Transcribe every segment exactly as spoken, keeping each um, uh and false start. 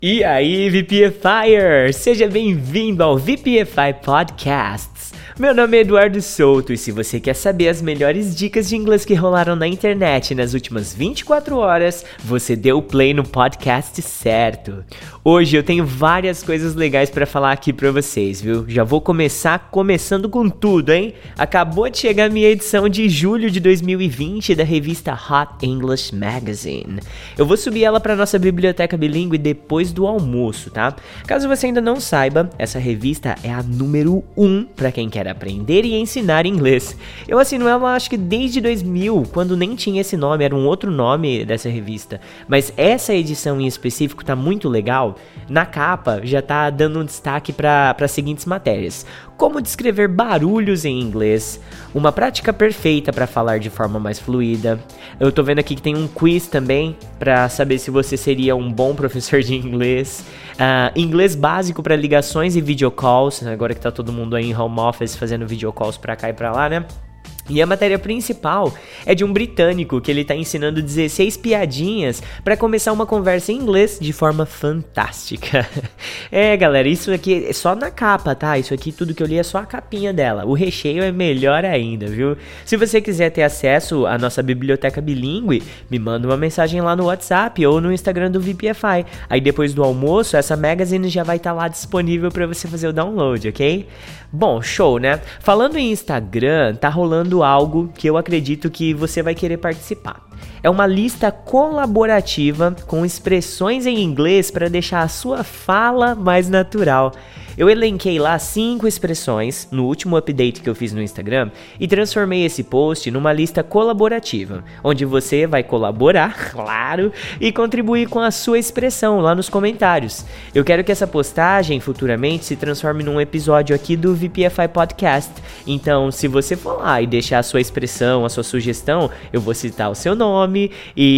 E aí, VPFire! Seja bem-vindo ao V P F I Podcasts. Meu nome é Eduardo Souto e se você quer saber as melhores dicas de inglês que rolaram na internet nas últimas vinte e quatro horas, você deu play no podcast certo. Hoje eu tenho várias coisas legais pra falar aqui pra vocês, viu? Já vou começar começando com tudo, hein? Acabou de chegar a minha edição de julho de dois mil e vinte da revista Hot English Magazine. Eu vou subir ela pra nossa biblioteca bilíngue depois do almoço, tá? Caso você ainda não saiba, essa revista é a número um pra quem quer aprender e ensinar inglês. Eu assino ela acho que desde dois mil, quando nem tinha esse nome, era um outro nome dessa revista. Mas essa edição em específico tá muito legal. Na capa já tá dando um destaque para as seguintes matérias: como descrever barulhos em inglês, uma prática perfeita para falar de forma mais fluida. Eu tô vendo aqui que tem um quiz também para saber se você seria um bom professor de inglês. Uh, inglês básico para ligações e videocalls, agora que tá todo mundo aí em home office fazendo videocalls para cá e para lá, né? E a matéria principal é de um britânico que ele tá ensinando dezesseis piadinhas para começar uma conversa em inglês de forma fantástica. É, galera, isso aqui é só na capa, tá? Isso aqui, tudo que eu li é só a capinha dela. O recheio é melhor ainda, viu? Se você quiser ter acesso à nossa biblioteca bilíngue, me manda uma mensagem lá no WhatsApp ou no Instagram do V P F I. Aí depois do almoço, essa magazine já vai estar tá lá disponível para você fazer o download, ok? Bom, show, né? Falando em Instagram, tá rolando algo que eu acredito que você vai querer participar. É uma lista colaborativa com expressões em inglês para deixar a sua fala mais natural. Eu elenquei lá cinco expressões no último update que eu fiz no Instagram e transformei esse post numa lista colaborativa, onde você vai colaborar, claro, e contribuir com a sua expressão lá nos comentários. Eu quero que essa postagem futuramente se transforme num episódio aqui do V P F I Podcast. Então, se você for lá e deixar a sua expressão, a sua sugestão, eu vou citar o seu nome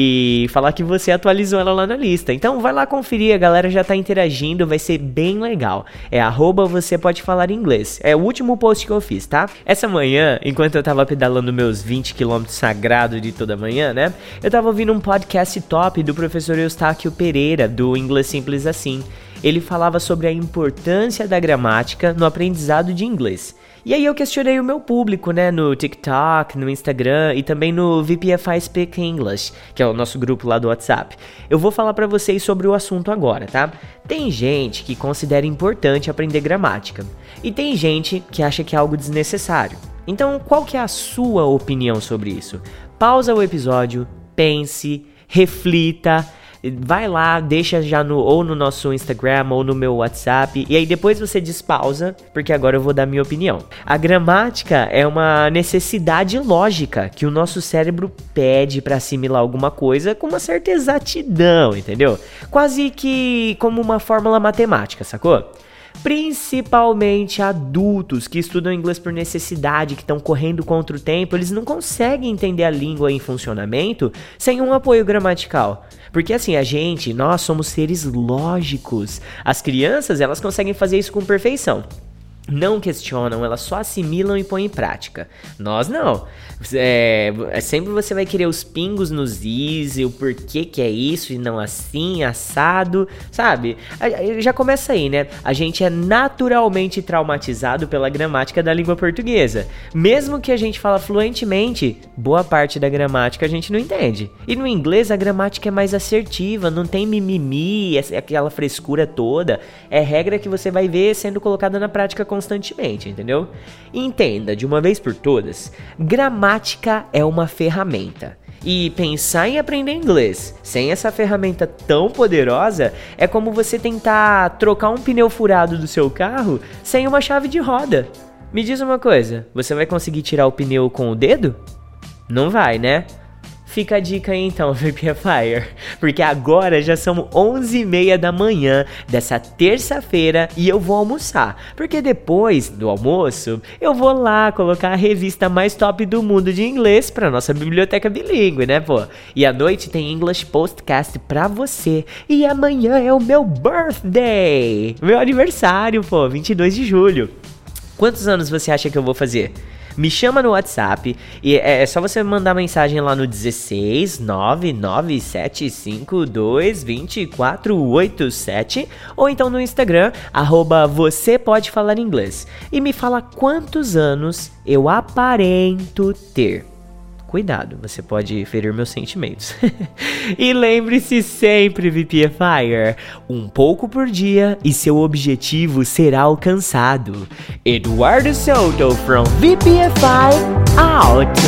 e falar que você atualizou ela lá na lista. Então, vai lá conferir, a galera já tá interagindo, vai ser bem legal. É arroba você pode falar inglês. É o último post que eu fiz, tá? Essa manhã, enquanto eu tava pedalando meus vinte quilômetros sagrado de toda manhã, né? Eu tava ouvindo um podcast top do professor Eustáquio Pereira, do Inglês Simples Assim. Ele falava sobre a importância da gramática no aprendizado de inglês. E aí eu questionei o meu público, né, no TikTok, no Instagram e também no V P F I Speak English, que é o nosso grupo lá do WhatsApp. Eu vou falar pra vocês sobre o assunto agora, tá? Tem gente que considera importante aprender gramática e tem gente que acha que é algo desnecessário. Então, qual que é a sua opinião sobre isso? Pausa o episódio, pense, reflita. Vai lá, deixa já no, ou no nosso Instagram ou no meu WhatsApp e aí depois você despausa, porque agora eu vou dar minha opinião. A gramática é uma necessidade lógica que o nosso cérebro pede para assimilar alguma coisa com uma certa exatidão, entendeu? Quase que como uma fórmula matemática, sacou? Principalmente adultos que estudam inglês por necessidade, que estão correndo contra o tempo, eles não conseguem entender a língua em funcionamento sem um apoio gramatical. Porque assim, a gente, nós somos seres lógicos. As crianças, elas conseguem fazer isso com perfeição. Não questionam, elas só assimilam e põem em prática. Nós não. É, sempre você vai querer os pingos nos is, o porquê que é isso e não assim, assado, sabe? Já começa aí, né? A gente é naturalmente traumatizado pela gramática da língua portuguesa. Mesmo que a gente fala fluentemente, boa parte da gramática a gente não entende. E no inglês a gramática é mais assertiva, não tem mimimi, aquela frescura toda. É regra que você vai ver sendo colocada na prática constantemente, entendeu? Entenda, de uma vez por todas, gramática é uma ferramenta. E pensar em aprender inglês sem essa ferramenta tão poderosa é como você tentar trocar um pneu furado do seu carro sem uma chave de roda. Me diz uma coisa, você vai conseguir tirar o pneu com o dedo? Não vai, né? Fica a dica aí então, VPFire, porque agora já são onze e meia da manhã dessa terça-feira e eu vou almoçar, porque depois do almoço eu vou lá colocar a revista mais top do mundo de inglês pra nossa biblioteca bilíngue, né, pô? E à noite tem English Postcast pra você, e amanhã é o meu birthday, meu aniversário, pô, vinte e dois de julho. Quantos anos você acha que eu vou fazer? Me chama no WhatsApp e é só você mandar mensagem lá no dezesseis nove nove sete cinco dois dois quatro oito sete ou então no Instagram, arroba você pode falar inglês, e me fala quantos anos eu aparento ter. Cuidado, você pode ferir meus sentimentos. E lembre-se sempre, VPFire, um pouco por dia e seu objetivo será alcançado. Eduardo Souto from V P F I out!